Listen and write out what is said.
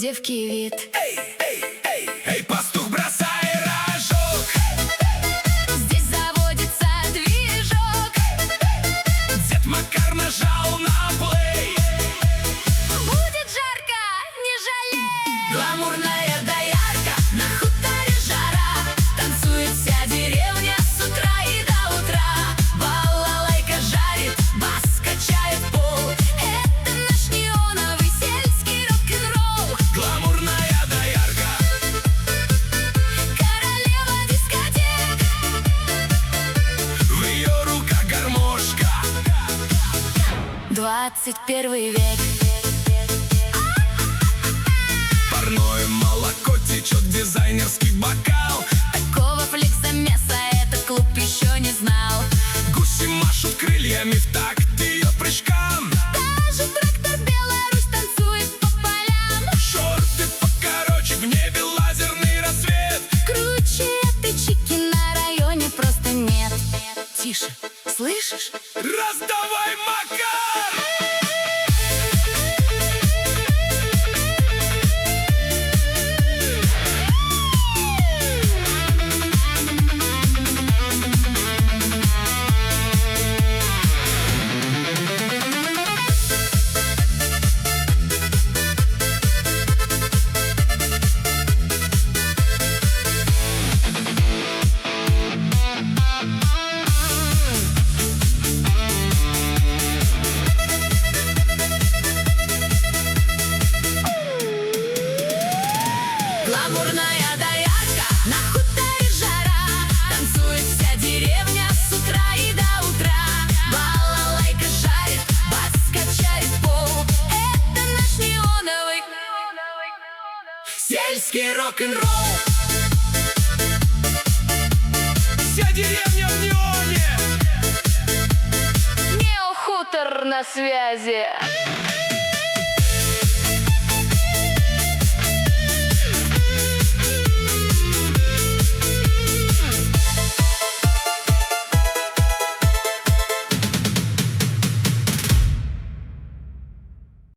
девки вид. Эй, эй, эй, эй, пастух, бросай рожок. Здесь заводится движок. Дед Макар нажал на плей. Будет жарко, не жалей. Гламурная доярка, на хуторе жара. Танцует вся деревня с утра и до утра. Балалайка жарит, бас качает пол. Это наш неоновый сельский рок-н-ролл. Гламурная доярка, Королева дискотек. в ее руках гармошка. 21 век. Парное молоко течет, дизайнерский бокал. Такого фликсомеса этот клуб еще не знал. Гуси машут крыльями в такт ее прыжкам. Даже трактор Беларусь танцует по полям. Шорты покороче, в небе лазерный рассвет. Круче этой чики на районе просто нет. Тише, слышишь? Раздавай, Макар! Гламурная доярка, на хуторе жара. Танцует вся деревня с утра и до утра. Балалайка жарит, бас качает пол. Это наш неоновый Сельский рок-н-ролл. Вся деревня в неоне. неохутор на связи.